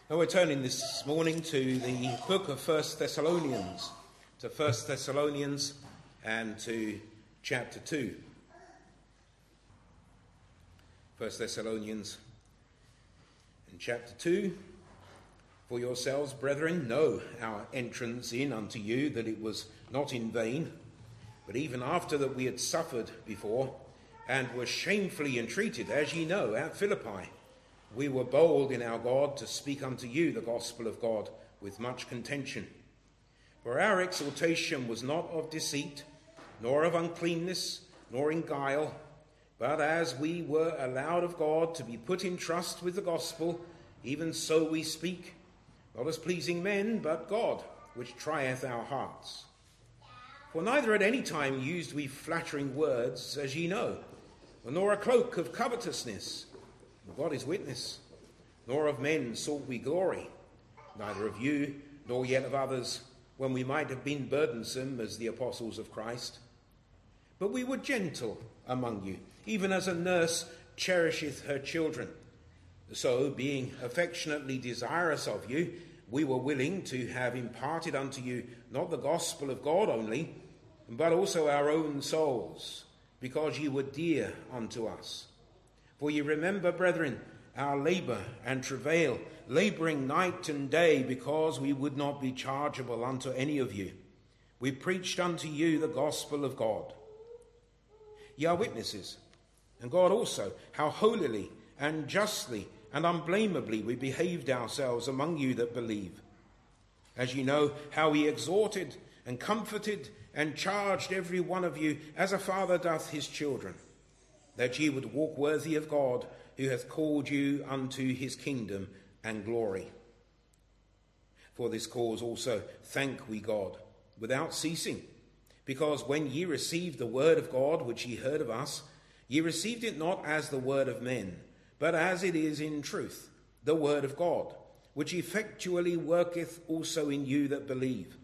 Now we're turning this morning to the book of 1 Thessalonians, to 1 Thessalonians and to chapter 2. 1 Thessalonians and chapter 2. For yourselves, brethren, know our entrance in unto you, that it was not in vain, but even after that we had suffered before, and were shamefully entreated, as ye know, at Philippi, we were bold in our God to speak unto you the gospel of God with much contention. For our exhortation was not of deceit, nor of uncleanness, nor in guile, but as we were allowed of God to be put in trust with the gospel, even so we speak, not as pleasing men, but God, which trieth our hearts. For neither at any time used we flattering words, as ye know, nor a cloak of covetousness, God is witness, nor of men sought we glory, neither of you, nor yet of others, when we might have been burdensome as the apostles of Christ. But we were gentle among you, even as a nurse cherisheth her children. So, being affectionately desirous of you, we were willing to have imparted unto you not the gospel of God only, but also our own souls, because ye were dear unto us. For ye remember, brethren, our labour and travail, labouring night and day, because we would not be chargeable unto any of you. We preached unto you the gospel of God. Ye are witnesses, and God also, how holily and justly and unblameably we behaved ourselves among you that believe. As ye know, how we exhorted and comforted and charged every one of you, as a father doth his children, that ye would walk worthy of God, who hath called you unto his kingdom and glory. For this cause also thank we God, without ceasing, because when ye received the word of God, which ye heard of us, ye received it not as the word of men, but as it is in truth, the word of God, which effectually worketh also in you that believe.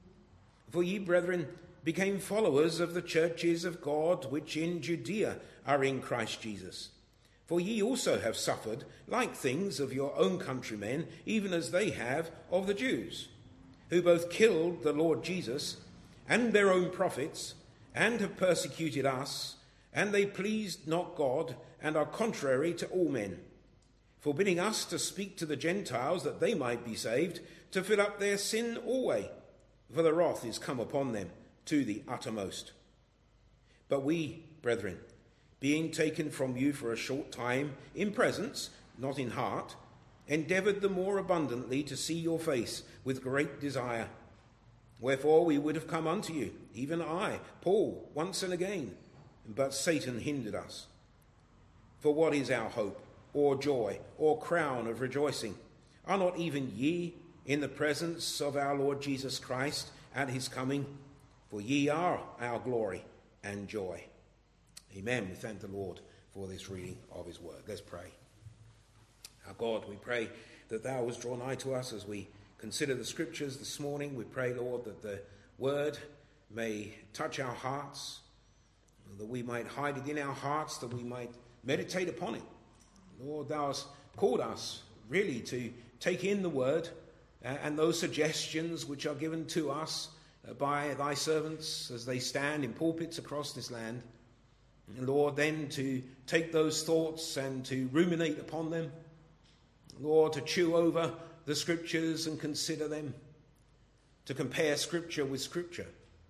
For ye, brethren, became followers of the churches of God which in Judea are in Christ Jesus. For ye also have suffered like things of your own countrymen, even as they have of the Jews, who both killed the Lord Jesus and their own prophets, and have persecuted us, and they pleased not God, and are contrary to all men, forbidding us to speak to the Gentiles that they might be saved, to fill up their sin alway, for the wrath is come upon them to the uttermost. But we, brethren, being taken from you for a short time, in presence, not in heart, endeavoured the more abundantly to see your face with great desire. Wherefore we would have come unto you, even I, Paul, once and again, but Satan hindered us. For what is our hope, or joy, or crown of rejoicing? Are not even ye in the presence of our Lord Jesus Christ at his coming? For ye are our glory and joy. Amen. We thank the Lord for this reading of his word. Let's pray. Our God, we pray that thou wouldst draw nigh to us as we consider the scriptures this morning. We pray, Lord, that the word may touch our hearts, that we might hide it in our hearts, that we might meditate upon it. Lord, thou hast called us really to take in the word and those suggestions which are given to us by thy servants as they stand in pulpits across this land. And Lord, then to take those thoughts and to ruminate upon them. Lord, to chew over the scriptures and consider them, to compare scripture with scripture.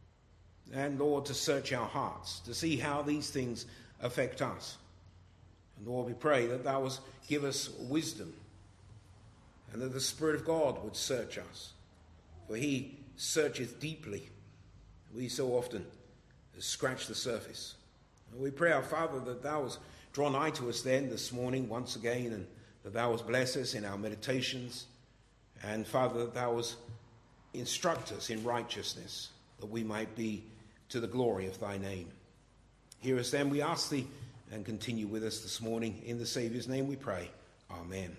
And Lord, to search our hearts, to see how these things affect us. And Lord, we pray that thou wouldst give us wisdom, and that the Spirit of God would search us. For he searcheth deeply. We so often scratch the surface. And we pray, our Father, that thou wouldst draw nigh to us then this morning once again, and that thou wouldst bless us in our meditations. And Father, that thou wouldst instruct us in righteousness, that we might be to the glory of thy name. Hear us then, we ask thee, and continue with us this morning. In the Saviour's name we pray. Amen.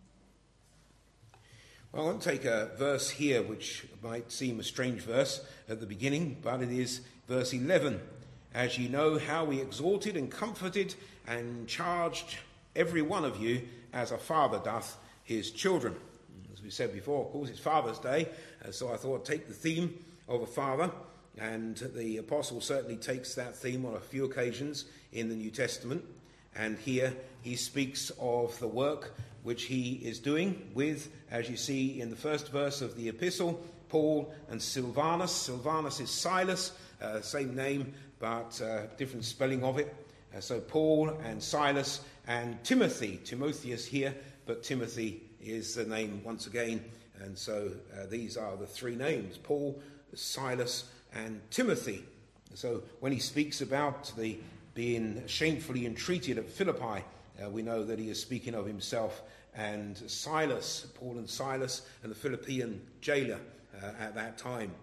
Well, I want to take a verse here which might seem a strange verse at the beginning, but it is verse 11. As ye know, how we exhorted and comforted and charged every one of you as a father doth his children. As we said before, of course, it's Father's Day, so I thought I'd take the theme of a father, and the apostle certainly takes that theme on a few occasions in the New Testament. And here he speaks of the work which he is doing with, as you see in the first verse of the epistle, Paul and Silvanus. Silvanus is Silas, same name, but different spelling of it. So Paul and Silas and Timothy. Timotheus here, but Timothy is the name once again. And so these are the three names, Paul, Silas, and Timothy. So when he speaks about the being shamefully entreated at Philippi, we know that he is speaking of himself and Silas, Paul and Silas, and the Philippian jailer at that time.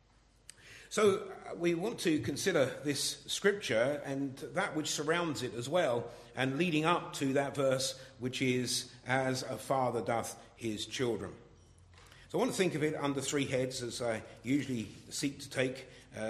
So we want to consider this scripture and that which surrounds it as well, and leading up to that verse, which is, as a father doth his children. So I want to think of it under three heads, as I usually seek to take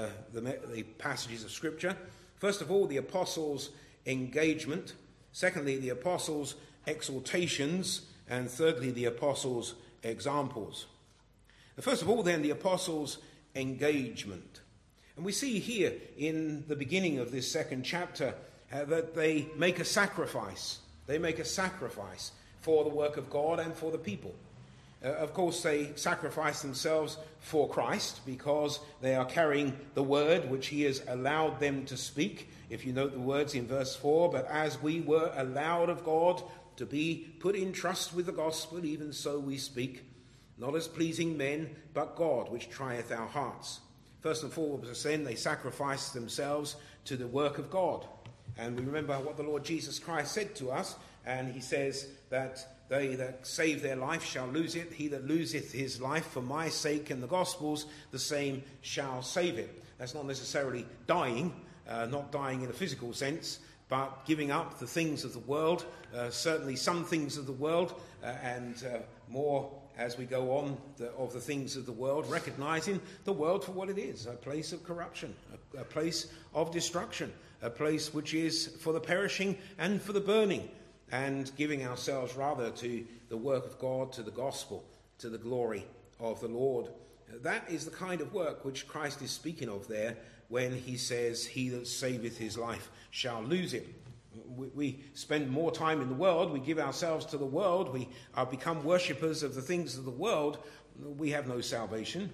the passages of scripture. First of all, the apostles' engagement. Secondly, the apostles' exhortations. And thirdly, the apostles' examples. First of all, then, the apostles' engagement. And we see here in the beginning of this second chapter that they make a sacrifice. They make a sacrifice for the work of God and for the people. Of course, they sacrifice themselves for Christ because they are carrying the word which he has allowed them to speak. If you note the words in verse 4, but as we were allowed of God to be put in trust with the gospel, even so we speak, not as pleasing men, but God, which trieth our hearts. First and foremost, then, they sacrifice themselves to the work of God. And we remember what the Lord Jesus Christ said to us, and he says that they that save their life shall lose it. He that loseth his life for my sake and the gospel's, the same shall save it. That's not necessarily dying, not dying in a physical sense, but giving up the things of the world, certainly some things of the world, and more as we go on of the things of the world, recognizing the world for what it is, a place of corruption, a place of destruction, a place which is for the perishing and for the burning, and giving ourselves rather to the work of God, to the gospel, to the glory of the Lord. That is the kind of work which Christ is speaking of there when he says, he that saveth his life shall lose it. We spend more time in the world, we give ourselves to the world, we become worshippers of the things of the world, we have no salvation.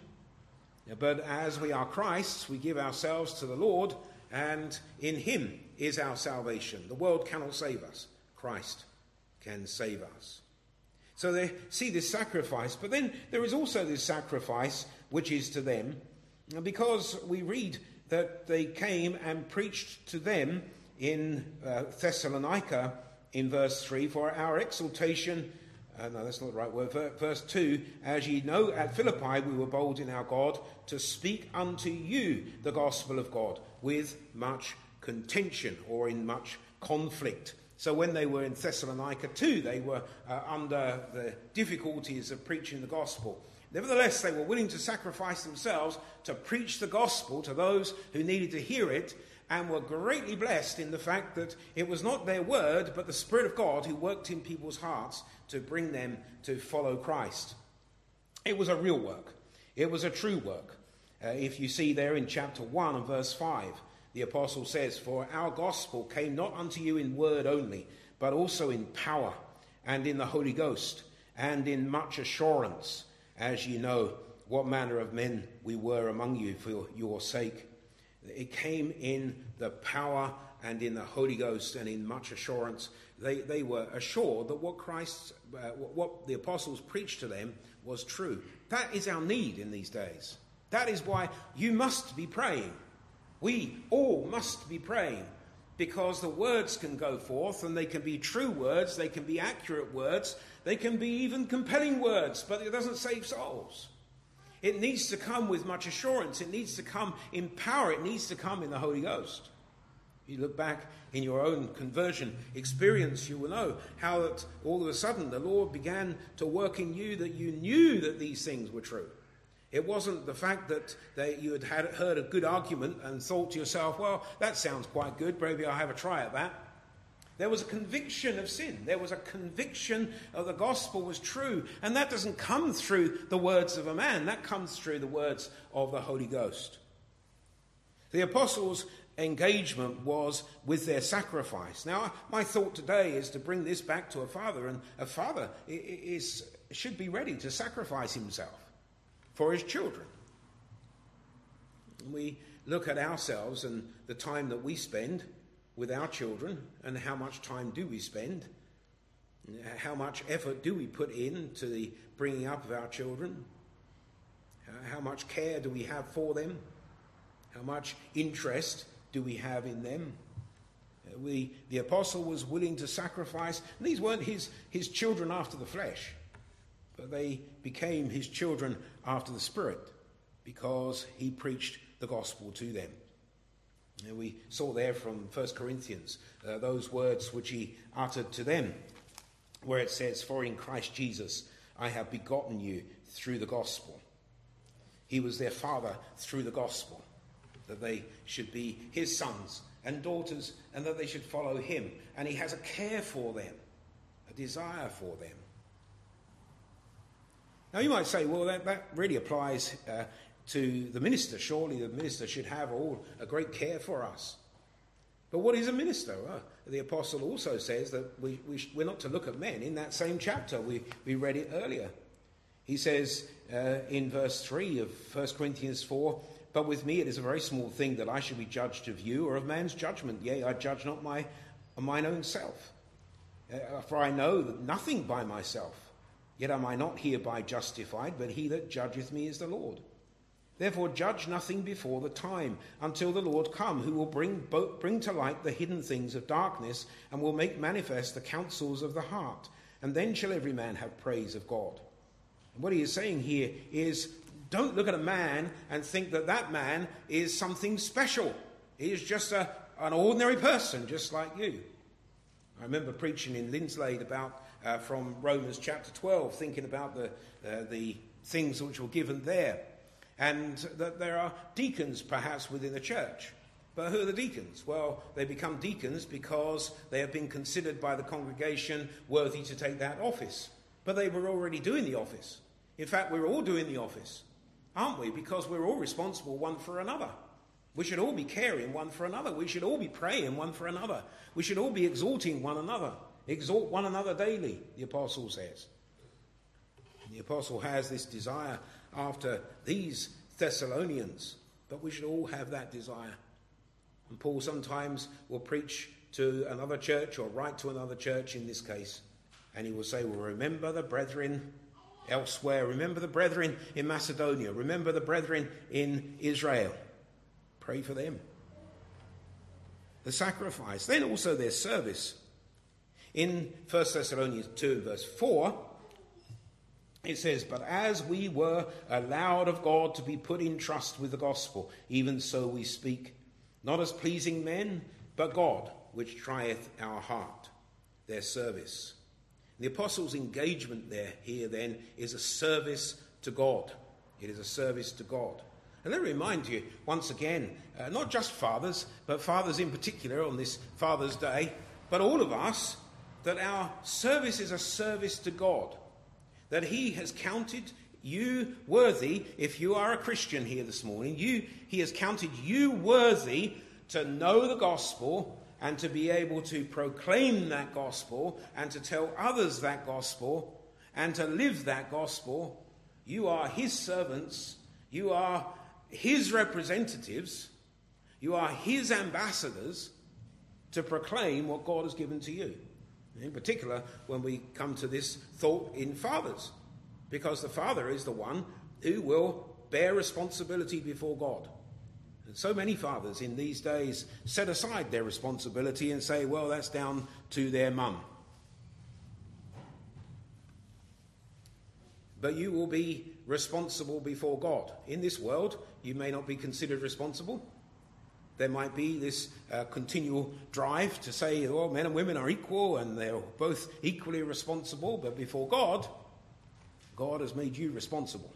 But as we are Christ's, we give ourselves to the Lord, and in him is our salvation. The world cannot save us. Christ can save us. So they see this sacrifice, but then there is also this sacrifice which is to them, because we read that they came and preached to them in Thessalonica in verse 3, for our exaltation, no, that's not the right word, verse 2, as ye know, at Philippi we were bold in our God to speak unto you the gospel of God with much contention, or in much conflict. So when they were in Thessalonica too, they were under the difficulties of preaching the gospel. Nevertheless, they were willing to sacrifice themselves to preach the gospel to those who needed to hear it, and were greatly blessed in the fact that it was not their word, but the Spirit of God who worked in people's hearts to bring them to follow Christ. It was a real work. It was a true work. If you see there in chapter 1 and verse 5, the apostle says, for our gospel came not unto you in word only, but also in power, and in the Holy Ghost, and in much assurance, as ye know what manner of men we were among you for your sake. It came in the power and in the Holy Ghost and in much assurance. They were assured that what the apostles preached to them was true. That is our need in these days. That is why you must be praying. We all must be praying, because the words can go forth, and they can be true words, they can be accurate words, they can be even compelling words, but it doesn't save souls. It needs to come with much assurance. It needs to come in power. It needs to come in the Holy Ghost. If you look back in your own conversion experience, you will know how that all of a sudden the Lord began to work in you, that you knew that these things were true. It wasn't the fact that you had heard a good argument and thought to yourself, well, that sounds quite good, maybe I'll have a try at that. There was a conviction of sin. There was a conviction of the gospel was true. And that doesn't come through the words of a man. That comes through the words of the Holy Ghost. The apostles' engagement was with their sacrifice. Now, my thought today is to bring this back to a father. And a father should be ready to sacrifice himself for his children. We look at ourselves and the time that we spend with our children, and how much time do we spend? How much effort do we put into the bringing up of our children? How much care do we have for them? How much interest do we have in them? The apostle was willing to sacrifice. And these weren't his children after the flesh, but they became his children after the Spirit, because he preached the gospel to them. And we saw there from 1 Corinthians those words which he uttered to them, where it says, "For in Christ Jesus I have begotten you through the gospel." He was their father through the gospel, that they should be his sons and daughters, and that they should follow him. And he has a care for them, a desire for them. Now you might say, well, that really applies to the minister. Surely the minister should have all a great care for us. But what is a minister? Well, the apostle also says that we're not to look at men. In that same chapter, we read it earlier. He says in verse 3 of 1 Corinthians 4, "But with me it is a very small thing that I should be judged of you or of man's judgment. Yea, I judge not mine own self. For I know that nothing by myself. Yet am I not hereby justified, but he that judgeth me is the Lord. Therefore judge nothing before the time, until the Lord come, who will bring to light the hidden things of darkness, and will make manifest the counsels of the heart. And then shall every man have praise of God." And what he is saying here is, don't look at a man and think that that man is something special. He is just an ordinary person, just like you. I remember preaching in Linslade about from Romans chapter 12, thinking about the things which were given there. And that there are deacons perhaps within the church. But who are the deacons? Well, they become deacons because they have been considered by the congregation worthy to take that office. But they were already doing the office. In fact, we're all doing the office, aren't we? Because we're all responsible one for another. We should all be caring one for another. We should all be praying one for another. We should all be exhorting one another. Exhort one another daily, the apostle says. And the apostle has this desire after these Thessalonians, but we should all have that desire. And Paul sometimes will preach to another church, or write to another church in this case, and he will say, well, remember the brethren elsewhere, remember the brethren in Macedonia, remember the brethren in Israel. Pray for them. The sacrifice, then also their service. In 1 Thessalonians 2 verse 4, it says, "But as we were allowed of God to be put in trust with the gospel, even so we speak, not as pleasing men, but God, which trieth our heart." Their service. The apostles' engagement here then is a service to God. It is a service to God. And let me remind you once again, not just fathers, but fathers in particular on this Father's Day, but all of us, that our service is a service to God. That he has counted you worthy, if you are a Christian here this morning, he has counted you worthy to know the gospel and to be able to proclaim that gospel and to tell others that gospel and to live that gospel. You are his servants. You are his representatives. You are his ambassadors to proclaim what God has given to you. In particular, when we come to this thought in fathers, because the father is the one who will bear responsibility before God. And so many fathers in these days set aside their responsibility and say, well, that's down to their mum. But you will be responsible before God. In this world, you may not be considered responsible. There might be this continual drive to say, well, men and women are equal and they're both equally responsible. But before God, God has made you responsible.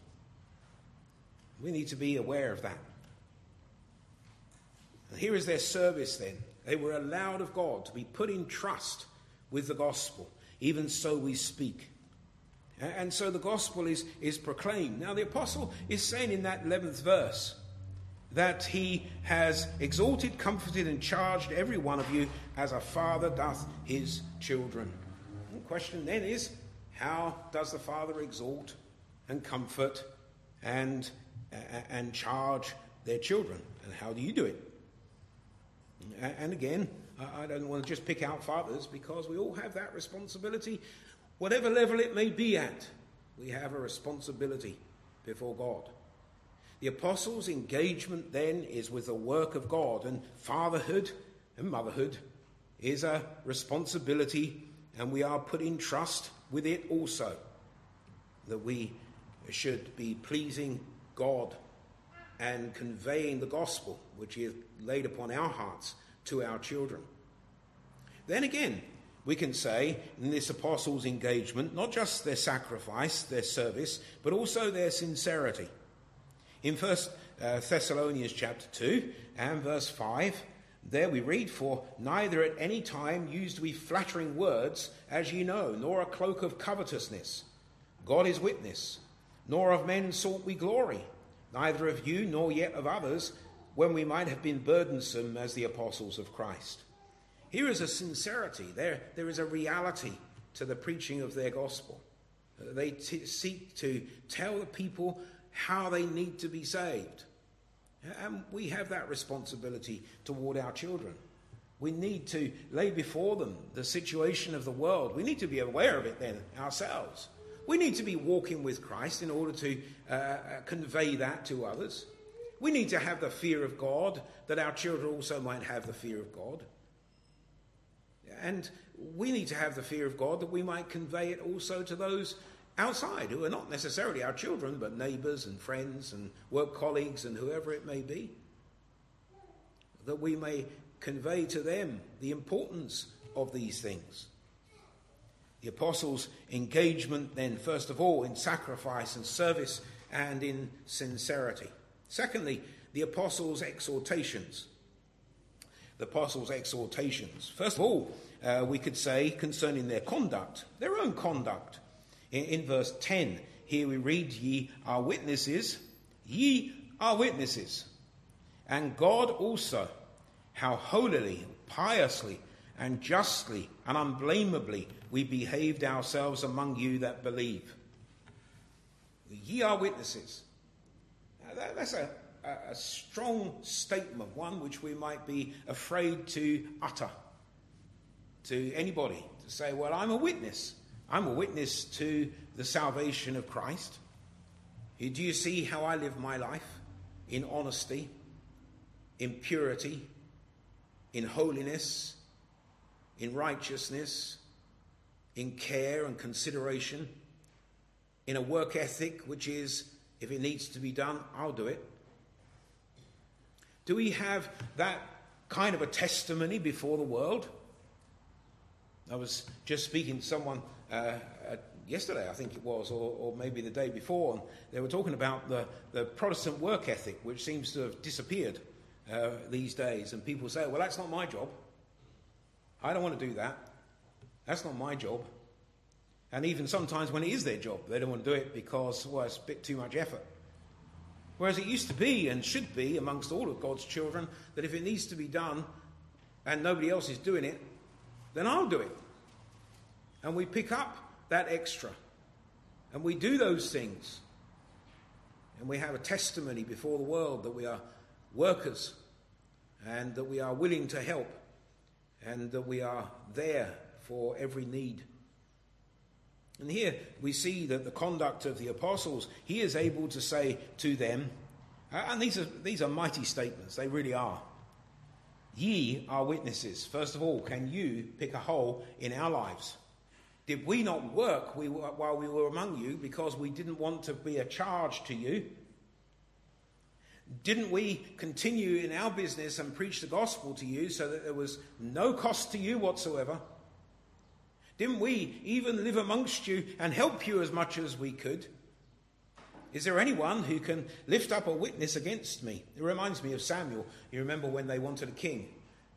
We need to be aware of that. And here is their service then. They were allowed of God to be put in trust with the gospel. Even so we speak. And so the gospel is proclaimed. Now the apostle is saying in that 11th verse that he has exalted, comforted and charged every one of you as a father doth his children. And the question then is, how does the father exalt and comfort and charge their children? And how do you do it? And again, I don't want to just pick out fathers, because we all have that responsibility. Whatever level it may be at, we have a responsibility before God. The apostles' engagement then is with the work of God, and fatherhood and motherhood is a responsibility, and we are put in trust with it also, that we should be pleasing God and conveying the gospel which is laid upon our hearts to our children. Then again, we can say in this apostles' engagement, not just their sacrifice, their service, but also their sincerity. In 1 Thessalonians chapter 2 and verse 5, there we read, "For neither at any time used we flattering words, as ye know, nor a cloak of covetousness. God is witness, nor of men sought we glory, neither of you nor yet of others, when we might have been burdensome as the apostles of Christ." Here is a sincerity. There is a reality to the preaching of their gospel. They seek to tell the people how they need to be saved. And we have that responsibility toward our children. We need to lay before them the situation of the world. We need to be aware of it then ourselves. We need to be walking with Christ in order to convey that to others. We need to have the fear of God, that our children also might have the fear of God. And we need to have the fear of God that we might convey it also to those outside, who are not necessarily our children, but neighbours and friends and work colleagues and whoever it may be. That we may convey to them the importance of these things. The apostles' engagement then, first of all, in sacrifice and service and in sincerity. Secondly, the apostles' exhortations. The apostles' exhortations. First of all, we could say concerning their conduct, their own conduct. In verse 10, here we read, ye are witnesses, and God also, how holily, piously, and justly, and unblameably we behaved ourselves among you that believe. Ye are witnesses. Now, that's a strong statement, one which we might be afraid to utter to anybody, to say, well, I'm a witness. I'm a witness to the salvation of Christ. Do you see how I live my life? In honesty, in purity, in holiness, in righteousness, in care and consideration, in a work ethic which is, if it needs to be done, I'll do it. Do we have that kind of a testimony before the world? I was just speaking to someone yesterday, I think it was, or maybe the day before, and they were talking about the Protestant work ethic, which seems to have disappeared these days. And people say, well, that's not my job. I don't want to do that. That's not my job. And even sometimes when it is their job, they don't want to do it because, well, it's a bit too much effort. Whereas it used to be and should be amongst all of God's children that if it needs to be done and nobody else is doing it, then I'll do it. And we pick up that extra. And we do those things. And we have a testimony before the world that we are workers and that we are willing to help and that we are there for every need. And here we see that the conduct of the apostles, he is able to say to them, and these are mighty statements, they really are. Ye are witnesses. First of all, can you pick a hole in our lives? Did we not work while we were among you because we didn't want to be a charge to you? Didn't we continue in our business and preach the gospel to you so that there was no cost to you whatsoever? Didn't we even live amongst you and help you as much as we could? Is there anyone who can lift up a witness against me? It reminds me of Samuel. You remember when they wanted a king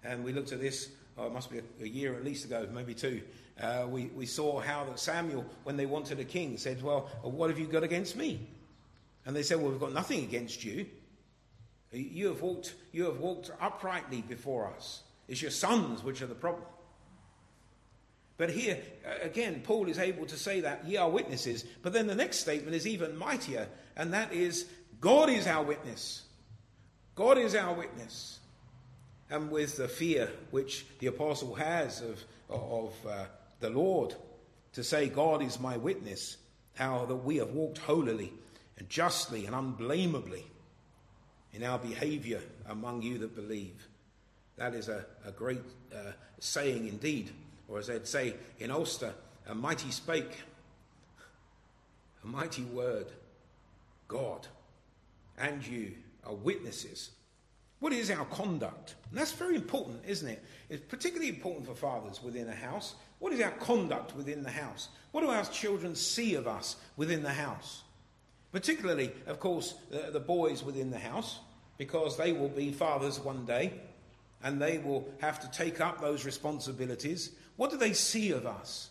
And we looked at this, it must be a year at least ago, maybe two. We saw how that Samuel, when they wanted a king, said, well, what have you got against me? And they said, well, we've got nothing against you. You have walked uprightly before us. It's your sons which are the problem. But here, again, Paul is able to say that, ye are witnesses. But then the next statement is even mightier, and that is, God is our witness. God is our witness. And with the fear which the apostle has of the Lord, to say, God is my witness, how that we have walked holily and justly and unblameably in our behavior among you that believe. That is a great saying indeed. Or as they'd say in Ulster, a mighty spake, a mighty word. God and you are witnesses. What is our conduct? And that's very important, isn't it? It's particularly important for fathers within a house. What is our conduct within the house? What do our children see of us within the house? Particularly, of course, the boys within the house, because they will be fathers one day, and they will have to take up those responsibilities. What do they see of us?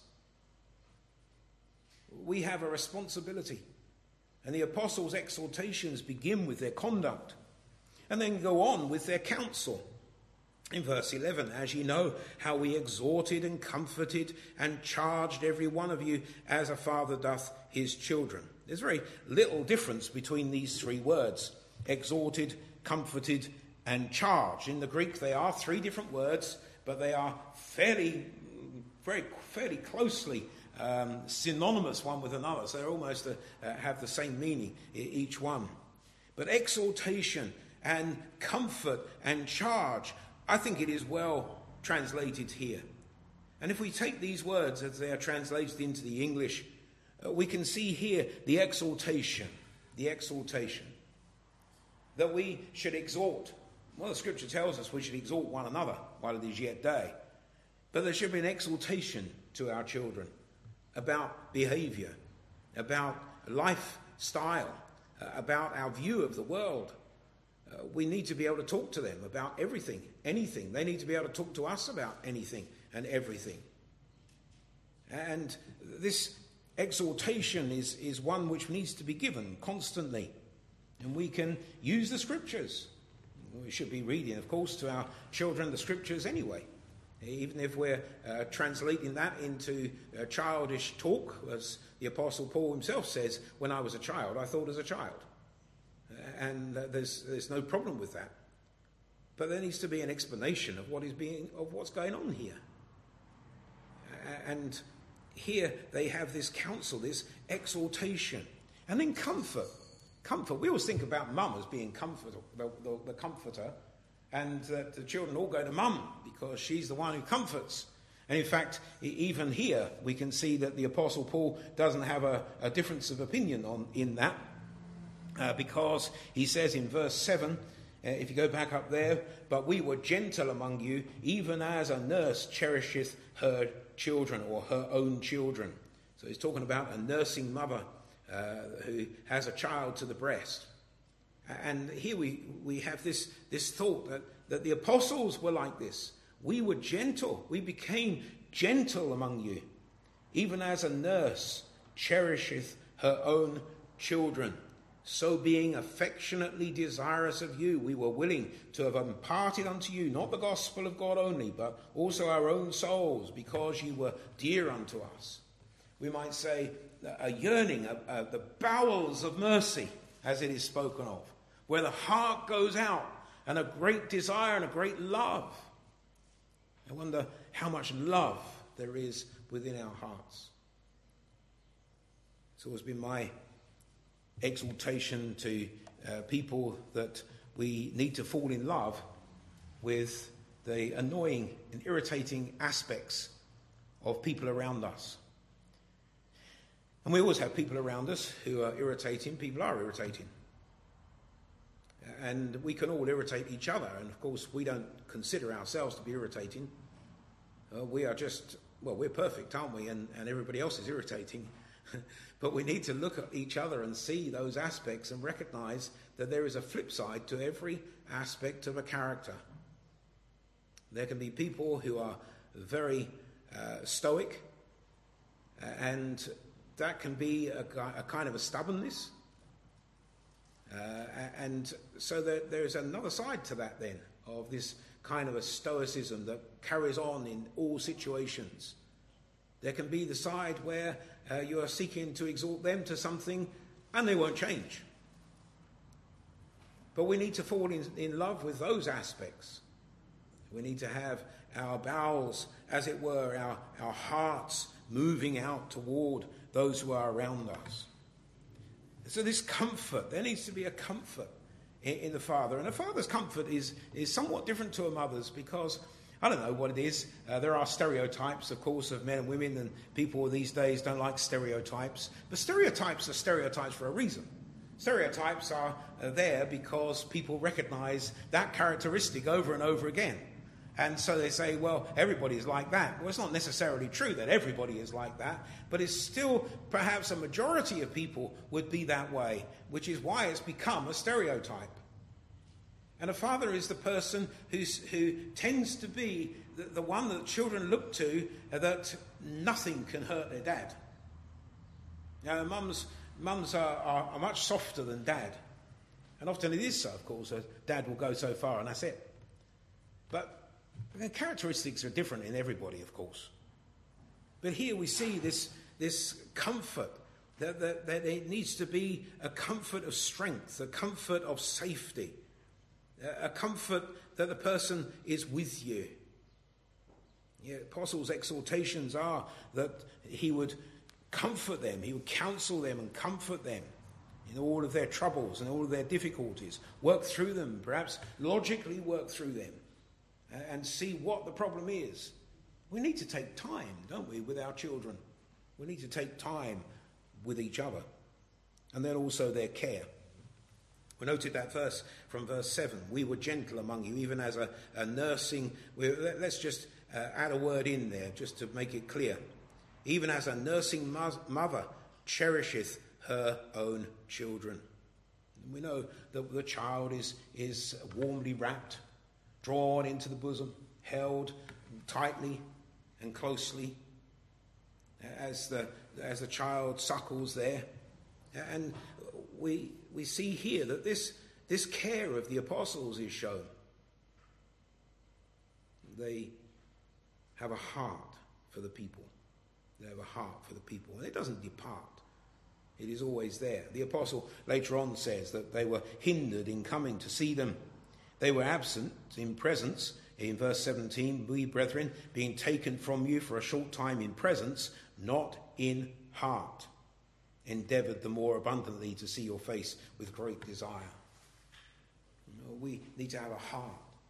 We have a responsibility. And the apostles' exhortations begin with their conduct and then go on with their counsel. In verse 11, as ye know how we exhorted and comforted and charged every one of you as a father doth his children. There's very little difference between these three words, exhorted, comforted, and charged. In the Greek, they are three different words, but they are fairly closely synonymous one with another. So they almost have the same meaning, each one. But exhortation and comfort and charge, I think it is well translated here. And if we take these words as they are translated into the English, we can see here the exhortation, that we should exhort. Well, the scripture tells us we should exhort one another while it is yet day. But there should be an exhortation to our children about behavior, about lifestyle, about our view of the world. We need to be able to talk to them about everything, anything. They need to be able to talk to us about anything and everything. And this exhortation is one which needs to be given constantly. And we can use the scriptures. We should be reading, of course, to our children the scriptures anyway. Even if we're translating that into childish talk, as the Apostle Paul himself says, when I was a child, I thought as a child. And there's no problem with that. But there needs to be an explanation of what's going on here. And here they have this counsel, this exhortation, and then comfort. Comfort. We always think about mum as being the comforter, and that the children all go to mum because she's the one who comforts. And in fact, even here we can see that the Apostle Paul doesn't have a difference of opinion in that, because he says in verse 7, if you go back up there, but we were gentle among you, even as a nurse cherisheth her children, or her own children. So he's talking about a nursing mother who has a child to the breast. And here we have this thought that the apostles were like this. We were gentle. We became gentle among you, even as a nurse cherisheth her own children. So being affectionately desirous of you, we were willing to have imparted unto you not the gospel of God only, but also our own souls, because you were dear unto us. We might say a yearning, the bowels of mercy, as it is spoken of, where the heart goes out, and a great desire and a great love. I wonder how much love there is within our hearts. It's always been my exhortation to people that we need to fall in love with the annoying and irritating aspects of people around us. And we always have people around us who are irritating. People are irritating. And we can all irritate each other. And of course, we don't consider ourselves to be irritating. We are just, we're perfect, aren't we? And everybody else is irritating. But we need to look at each other and see those aspects and recognize that there is a flip side to every aspect of a character. There can be people who are very stoic, and that can be a kind of a stubbornness. And so there's another side to that then, of this kind of a stoicism that carries on in all situations. There can be the side where you are seeking to exhort them to something and they won't change. But we need to fall in love with those aspects. We need to have our bowels, as it were, our hearts moving out toward those who are around us. So this comfort, there needs to be a comfort in the father. And a father's comfort is somewhat different to a mother's because, I don't know what it is. There are stereotypes, of course, of men and women, and people these days don't like stereotypes. But stereotypes are stereotypes for a reason. Stereotypes are there because people recognize that characteristic over and over again. And so they say, well, everybody's like that. Well, it's not necessarily true that everybody is like that, but it's still perhaps a majority of people would be that way, which is why it's become a stereotype. And a father is the person who tends to be the one that children look to, that nothing can hurt their dad. Now, mums are much softer than dad. And often it is so, of course. Dad will go so far and that's it. But the characteristics are different in everybody, of course. But here we see this comfort, that there needs to be a comfort of strength, a comfort of safety, a comfort that the person is with you. The apostles' exhortations are that he would comfort them, he would counsel them and comfort them in all of their troubles and all of their difficulties, work through them, perhaps logically work through them, and see what the problem is. We need to take time, don't we, with our children? We need to take time with each other. And then also their care. We noted that verse from verse 7. We were gentle among you, even as a nursing... Let's just add a word in there, just to make it clear. Even as a nursing mother cherisheth her own children. And we know that the child is warmly wrapped, drawn into the bosom, held tightly and closely as the child suckles there. And we see here that this care of the apostles is shown. They have a heart for the people. They have a heart for the people. And it doesn't depart. It is always there. The apostle later on says that they were hindered in coming to see them. They were absent in presence. In verse 17, we, brethren, being taken from you for a short time in presence, not in heart, endeavoured the more abundantly to see your face with great desire. We need to have a heart.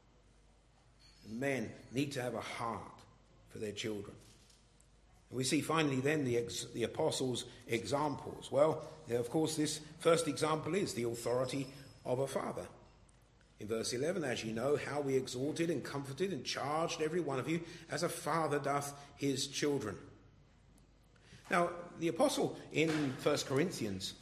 Men need to have a heart for their children. And we see finally then the apostles' examples. Well, of course, this first example is the authority of a father. In verse 11, as you know, how we exhorted and comforted and charged every one of you as a father doth his children. Now, the apostle in 1 Corinthians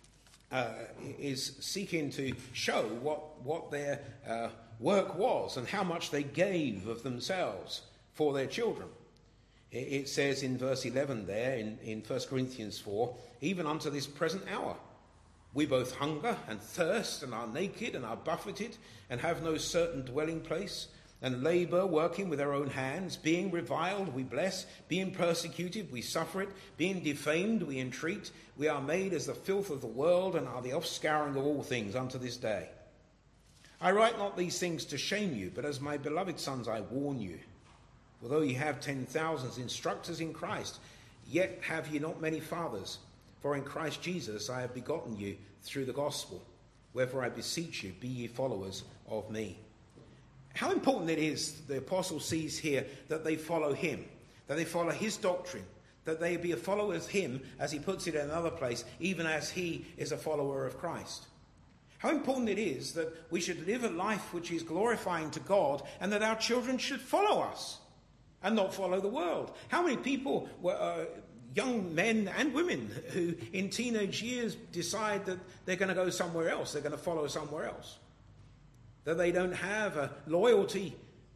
is seeking to show what their work was and how much they gave of themselves for their children. It says in verse 11 there, in 1 Corinthians 4, even unto this present hour, we both hunger and thirst and are naked and are buffeted and have no certain dwelling place and labour, working with our own hands. Being reviled, we bless. Being persecuted, we suffer it. Being defamed, we entreat. We are made as the filth of the world and are the offscouring of all things unto this day. I write not these things to shame you, but as my beloved sons I warn you. Although ye have 10,000 instructors in Christ, yet have ye not many fathers. For in Christ Jesus I have begotten you through the gospel. Wherefore I beseech you, be ye followers of me. How important it is, the apostle sees here, that they follow him, that they follow his doctrine, that they be a follower of him, as he puts it in another place, even as he is a follower of Christ. How important it is that we should live a life which is glorifying to God, and that our children should follow us and not follow the world. How many people young men and women who in teenage years decide that they're going to go somewhere else, they're going to follow somewhere else, that they don't have a loyalty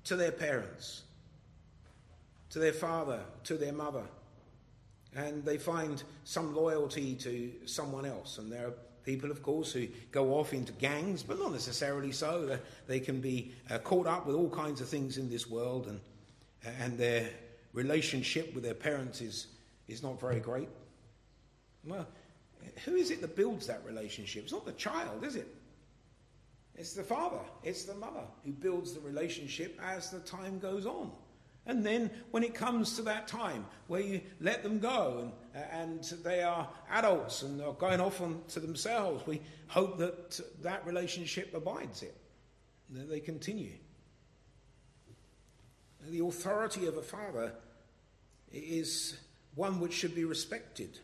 to their parents, to their father, to their mother. And they find some loyalty to someone else. And there are people, of course, who go off into gangs, but not necessarily so. They can be caught up with all kinds of things in this world, and their relationship with their parents is not very great. Well, who is it that builds that relationship? It's not the child, is it? It's the father, it's the mother who builds the relationship as the time goes on. And then when it comes to that time where you let them go and they are adults and are going off to themselves, we hope that that relationship abides it, that they continue. The authority of a father is one which should be respected.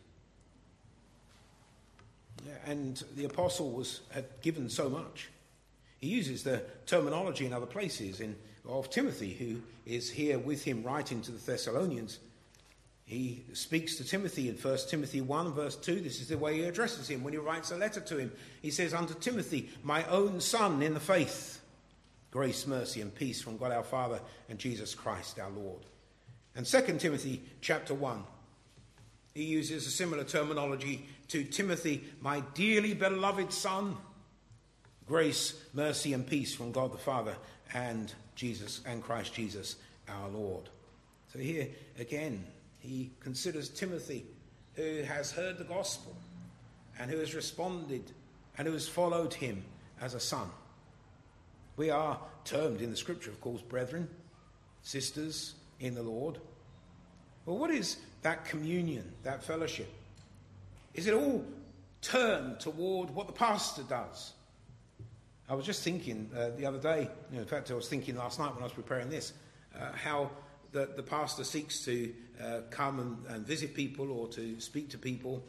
And the apostle had given so much. He uses the terminology in other places of Timothy, who is here with him writing to the Thessalonians. He speaks to Timothy in 1 Timothy 1 verse 2. This is the way he addresses him when he writes a letter to him. He says, "Unto Timothy, my own son in the faith, grace, mercy and peace from God our Father and Jesus Christ our Lord." And 2 Timothy chapter 1, he uses a similar terminology to Timothy, "my dearly beloved son, grace, mercy and peace from God the Father and Jesus and Christ Jesus our Lord." So here again, he considers Timothy, who has heard the gospel and who has responded and who has followed him as a son. We are termed in the scripture, of course, brethren, sisters in the Lord. Well, what is that communion, that fellowship? Is it all turned toward what the pastor does? I was just thinking the other day, in fact I was thinking last night when I was preparing this, how the pastor seeks to come and visit people or to speak to people.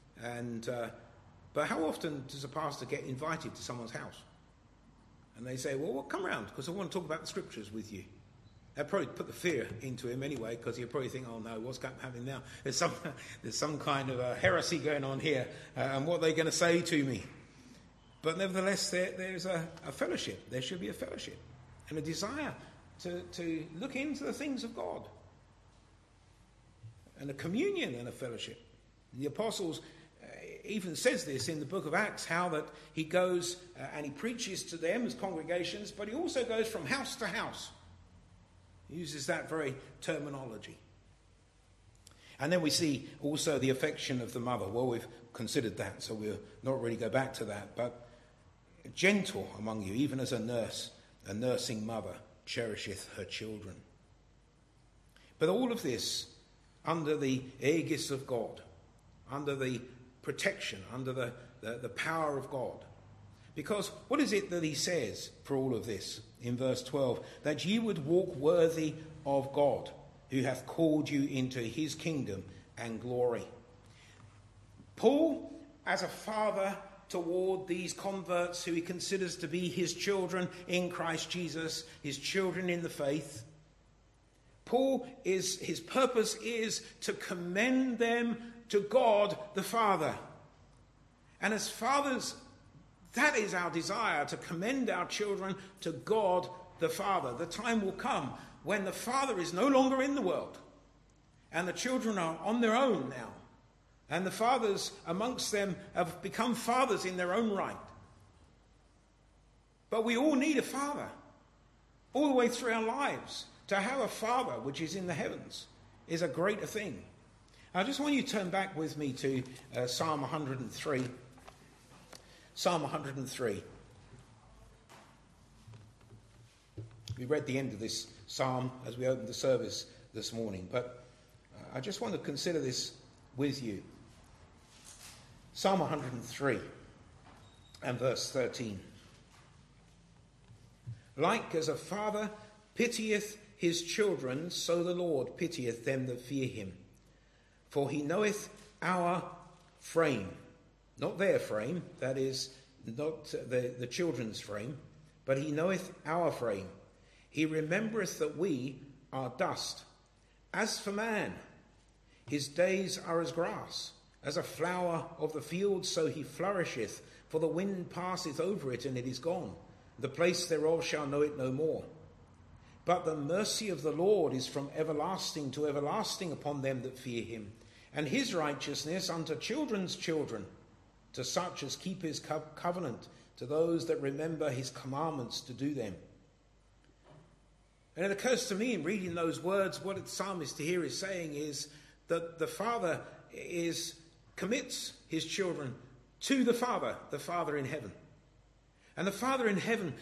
But how often does a pastor get invited to someone's house? And they say, "Well, come round because I want to talk about the scriptures with you." That probably put the fear into him anyway, because he'll probably think, "Oh no, what's happening now? There's some kind of a heresy going on here, and what are they going to say to me?" But nevertheless, there's a fellowship. There should be a fellowship and a desire to look into the things of God, and a communion and a fellowship. And the apostles even says this in the book of Acts, how that he goes and he preaches to them as congregations, but he also goes from house to house. He uses that very terminology. And then we see also the affection of the mother. Well, we've considered that, so we'll not really go back to that. But gentle among you, even as a nursing mother cherisheth her children. But all of this under the aegis of God, under the protection, under the power of God. Because what is it that he says for all of this in verse 12? That ye would walk worthy of God, who hath called you into his kingdom and glory. Paul, as a father toward these converts who he considers to be his children in Christ Jesus, his children in the faith, his purpose is to commend them to God the Father. And as fathers, that is our desire, to commend our children to God the Father. The time will come when the Father is no longer in the world and the children are on their own now. And the fathers amongst them have become fathers in their own right. But we all need a father all the way through our lives. To have a father which is in the heavens is a greater thing. I just want you to turn back with me to Psalm 103. Psalm 103. We read the end of this psalm as we opened the service this morning, but I just want to consider this with you. Psalm 103 and verse 13. Like as a father pitieth his children, so the Lord pitieth them that fear him. For he knoweth our frame, not their frame, that is, not the children's frame, but he knoweth our frame. He remembereth that we are dust. As for man, his days are as grass, as a flower of the field, so he flourisheth. For the wind passeth over it, and it is gone. The place thereof shall know it no more. But the mercy of the Lord is from everlasting to everlasting upon them that fear him, and his righteousness unto children's children, to such as keep his covenant, to those that remember his commandments to do them. And it occurs to me in reading those words, what the psalmist here is saying is that the Father commits his children to the Father in heaven. And the Father in heaven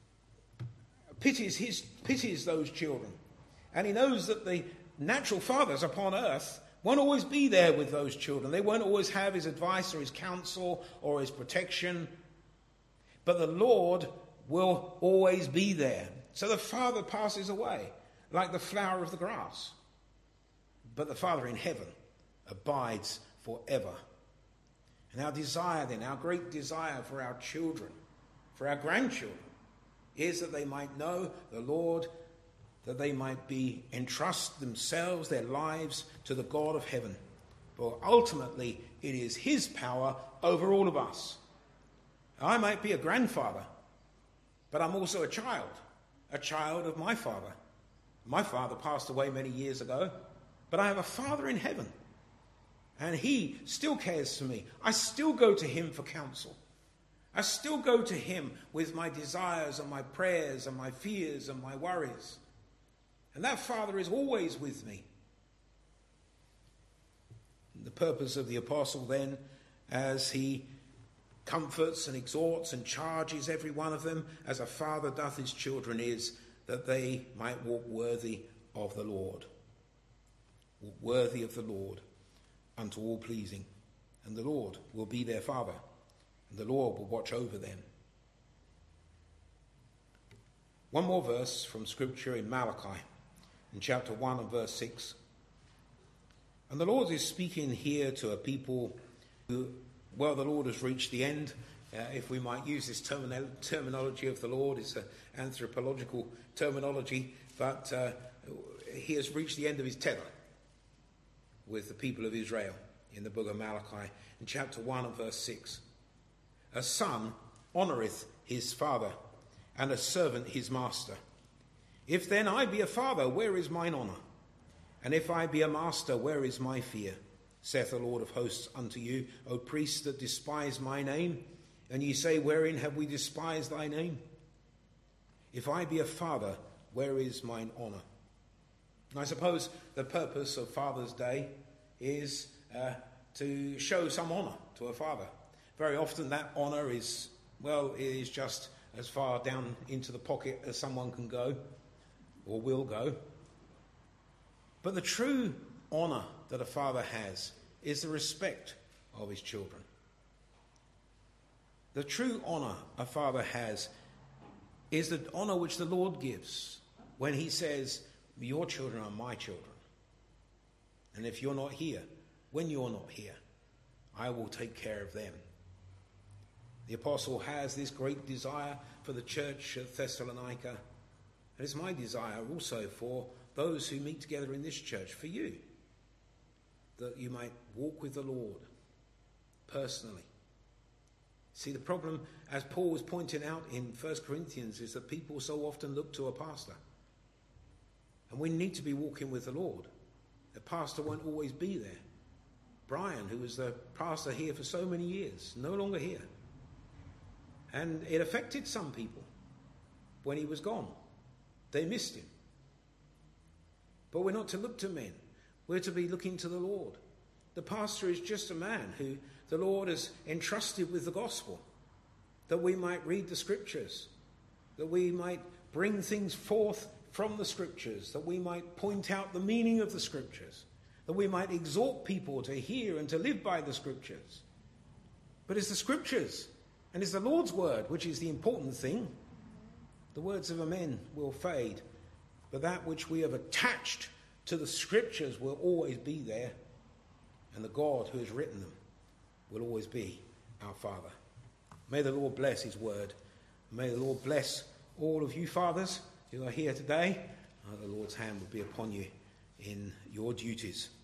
pities those children. And he knows that the natural fathers upon earth won't always be there with those children. They won't always have his advice or his counsel or his protection. But the Lord will always be there. So the Father passes away like the flower of the grass. But the Father in heaven abides forever. And our desire then, our great desire for our children, for our grandchildren, is that they might know the Lord, that they might entrust themselves, their lives, to the God of heaven. For ultimately, it is his power over all of us. I might be a grandfather, but I'm also a child of my father. My father passed away many years ago, but I have a Father in heaven, and he still cares for me. I still go to him for counsel. I still go to him with my desires and my prayers and my fears and my worries. And that Father is always with me. The purpose of the apostle then, as he comforts and exhorts and charges every one of them, as a father doth his children, is that they might walk worthy of the Lord. Walk worthy of the Lord, unto all pleasing. And the Lord will be their Father. And the Lord will watch over them. One more verse from Scripture in Malachi, in chapter 1 and verse 6. And the Lord is speaking here to a people who, well, the Lord has reached the end. If we might use this terminology of the Lord, it's an anthropological terminology, but he has reached the end of his tether with the people of Israel in the book of Malachi, in chapter 1 and verse 6. A son honoureth his father, and a servant his master. If then I be a father, where is mine honour? And if I be a master, where is my fear? Saith the Lord of hosts unto you, O priests that despise my name. And ye say, wherein have we despised thy name? If I be a father, where is mine honour? And I suppose the purpose of Father's Day is to show some honour to a father. Very often that honour is, well, it is just as far down into the pocket as someone can go or will go. But the true honour that a father has is the respect of his children. The true honour a father has is the honour which the Lord gives when he says, your children are my children. And if you're not here, when you're not here, I will take care of them. The apostle has this great desire for the church at Thessalonica. And it's my desire also for those who meet together in this church, for you, that you might walk with the Lord personally. See, the problem, as Paul was pointing out in 1 Corinthians, is that people so often look to a pastor. And we need to be walking with the Lord. The pastor won't always be there. Brian, who was the pastor here for so many years, no longer here. And it affected some people when he was gone. They missed him. But we're not to look to men. We're to be looking to the Lord. The pastor is just a man who the Lord has entrusted with the gospel, that we might read the scriptures, that we might bring things forth from the scriptures, that we might point out the meaning of the scriptures, that we might exhort people to hear and to live by the scriptures. But it's the scriptures and it's the Lord's word which is the important thing. The words of a man will fade, but that which we have attached to the scriptures will always be there, and the God who has written them will always be our Father. May the Lord bless his word. May the Lord bless all of you fathers who are here today. The Lord's hand will be upon you in your duties.